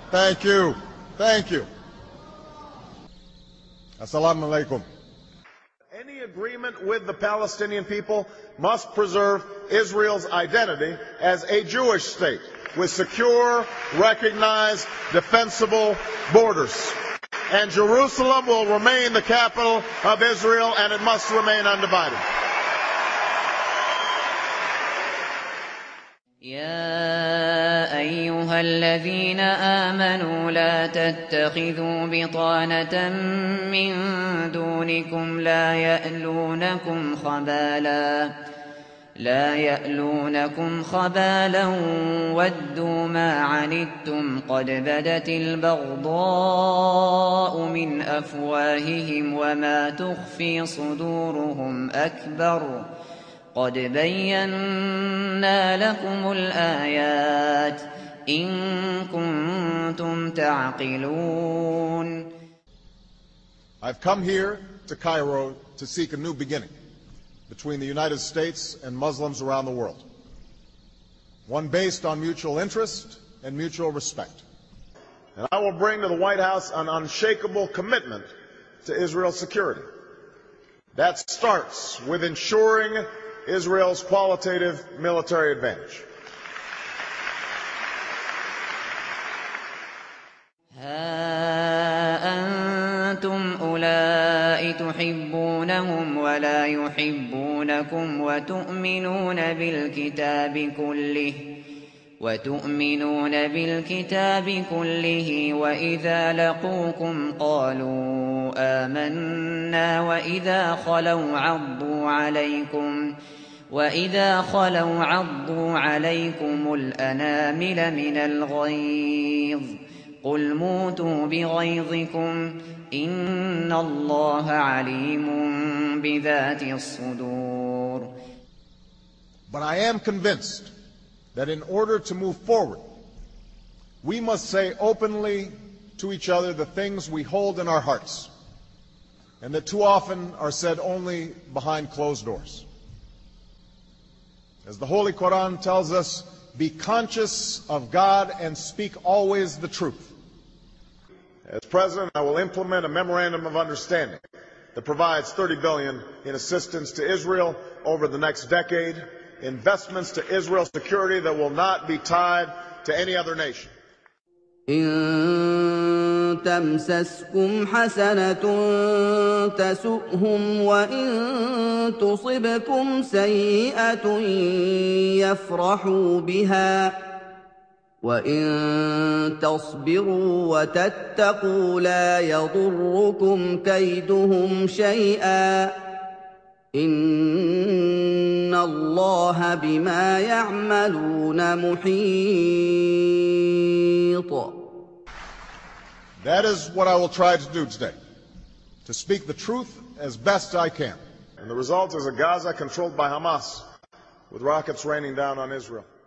Thank you. Thank you. Assalamu alaikum. Any agreement with the Palestinian people must preserve Israel's identity as a Jewish state with secure, recognized, defensible borders. And Jerusalem will remain the capital of Israel, and it must remain undivided. يا أيها الذين آمنوا لا تتخذوا بطانة من دونكم لا يألونكم خبالا ودوا ما عنتم قد بدت البغضاء من أفواههم وما تخفي صدورهم أكبر قد بينا لكم الآيات إن كنتم تعقلون. I've come here to Cairo to seek a new beginning between the United States and Muslims around the world, one based on mutual interest and mutual respect. And I will bring to the White House an unshakable commitment to Israel's security. That starts with ensuring Israel's qualitative military advantage. أنتم أولئك تحبونهم ولا يحبونكم وتؤمنون بالكتاب كله وإذا لقوكم قالوا آمنا وإذا خلوا عضوا عليكم الأنامل من الغيظ قل موتوا بغيظكم إن الله عليم بذات الصدور. But I am convinced that in order to move forward, we must say openly to each other the things we hold in our hearts, and that too often are said only behind closed doors. As the Holy Quran tells us, be conscious of God and speak always the truth. As President, I will implement a memorandum of understanding that provides $30 billion in assistance to Israel over the next decade, investments to Israel's security that will not be tied to any other nation. إن تمسسكم حسنة تسؤهم وإن تصبكم سيئة يفرحوا بها وإن تصبروا وتتقوا لا يضركم كيدهم شيئا إن الله بما يعملون محيط. That is what I will try to do today, to speak the truth as best I can. And the result is a Gaza controlled by Hamas, with rockets raining down on Israel.